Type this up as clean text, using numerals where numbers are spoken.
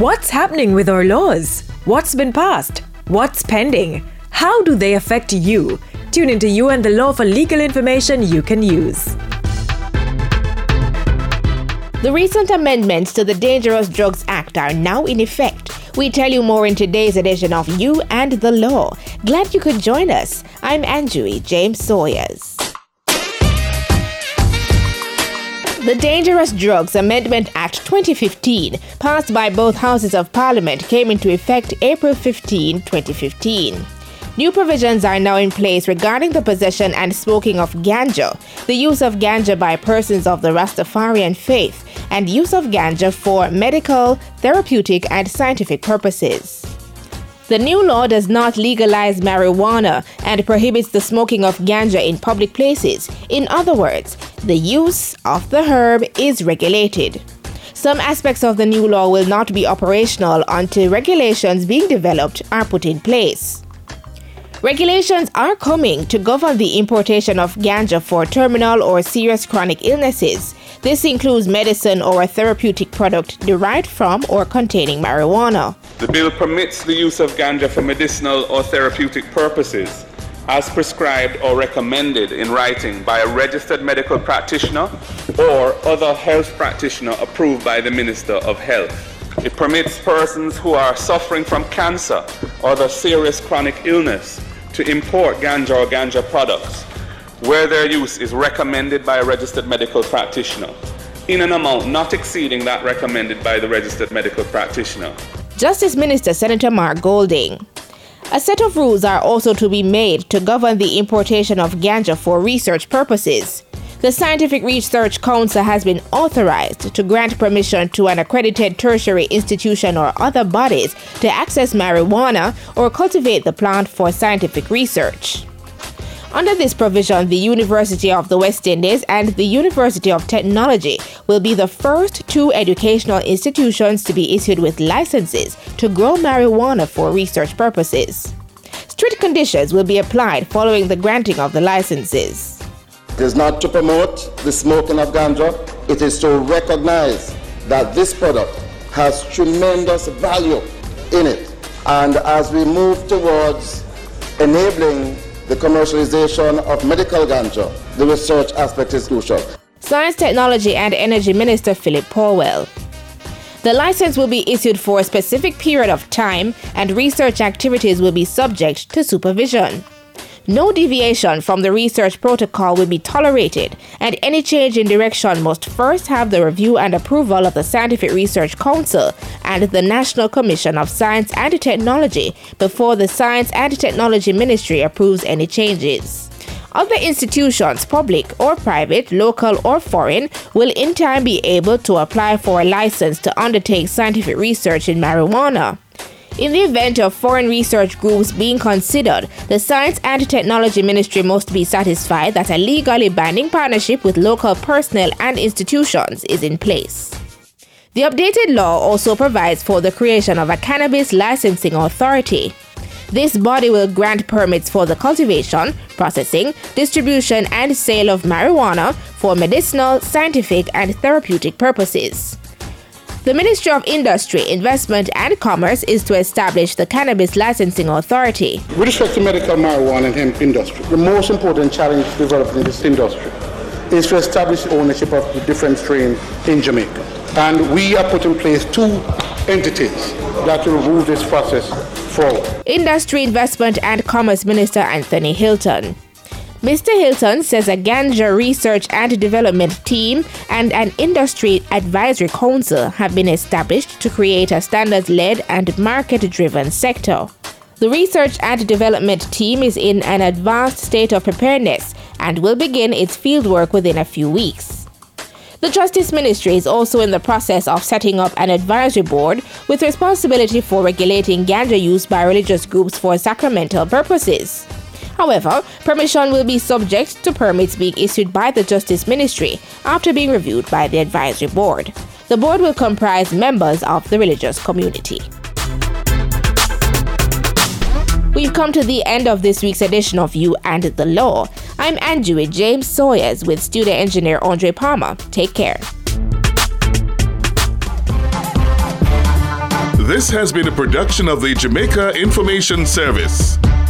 What's happening with our laws? What's been passed? What's pending? How do they affect you? Tune into You and the Law for legal information you can use. The recent amendments to the Dangerous Drugs Act are now in effect. We tell you more in today's edition of You and the Law. Glad you could join us. I'm Anjui James Sawyers. The Dangerous Drugs Amendment Act 2015, passed by both Houses of Parliament, came into effect April 15, 2015. New provisions are now in place regarding the possession and smoking of ganja, the use of ganja by persons of the Rastafarian faith, and use of ganja for medical, therapeutic, and scientific purposes. The new law does not legalize marijuana and prohibits the smoking of ganja in public places. In other words, the use of the herb is regulated. Some aspects of the new law will not be operational until regulations being developed are put in place. Regulations are coming to govern the importation of ganja for terminal or serious chronic illnesses. This includes medicine or a therapeutic product derived from or containing marijuana. The bill permits the use of ganja for medicinal or therapeutic purposes as prescribed or recommended in writing by a registered medical practitioner or other health practitioner approved by the Minister of Health. It permits persons who are suffering from cancer or other serious chronic illness to import ganja or ganja products where their use is recommended by a registered medical practitioner in an amount not exceeding that recommended by the registered medical practitioner. Justice Minister Senator Mark Golding. A set of rules are also to be made to govern the importation of ganja for research purposes. The Scientific Research Council has been authorized to grant permission to an accredited tertiary institution or other bodies to access marijuana or cultivate the plant for scientific research. Under this provision, the University of the West Indies and the University of Technology will be the first two educational institutions to be issued with licenses to grow marijuana for research purposes. Strict conditions will be applied following the granting of the licenses. It is not to promote the smoking of ganja, it is to recognize that this product has tremendous value in it. And as we move towards enabling the commercialization of medical ganja, the research aspect is crucial. Science, Technology and Energy Minister Philip Powell. The license will be issued for a specific period of time and research activities will be subject to supervision. No deviation from the research protocol will be tolerated, and any change in direction must first have the review and approval of the Scientific Research Council and the National Commission of Science and Technology before the Science and Technology Ministry approves any changes. Other institutions, public or private, local or foreign, will in time be able to apply for a license to undertake scientific research in marijuana. In the event of foreign research groups being considered, the Science and Technology Ministry must be satisfied that a legally binding partnership with local personnel and institutions is in place. The updated law also provides for the creation of a cannabis licensing authority. This body will grant permits for the cultivation, processing, distribution, and sale of marijuana for medicinal, scientific, and therapeutic purposes. The Ministry of Industry, Investment and Commerce is to establish the Cannabis Licensing Authority. With respect to medical marijuana and hemp industry, the most important challenge developed in this industry is to establish ownership of the different strains in Jamaica. And we have put in place two entities that will move this process forward. Industry, Investment and Commerce Minister Anthony Hilton. Mr. Hilton says a ganja research and development team and an industry advisory council have been established to create a standards-led and market-driven sector. The research and development team is in an advanced state of preparedness and will begin its fieldwork within a few weeks. The Justice Ministry is also in the process of setting up an advisory board with responsibility for regulating ganja use by religious groups for sacramental purposes. However, permission will be subject to permits being issued by the Justice Ministry after being reviewed by the advisory board. The board will comprise members of the religious community. We've come to the end of this week's edition of You and the Law. I'm Anjui James Sawyers with studio engineer Andre Palmer. Take care. This has been a production of the Jamaica Information Service.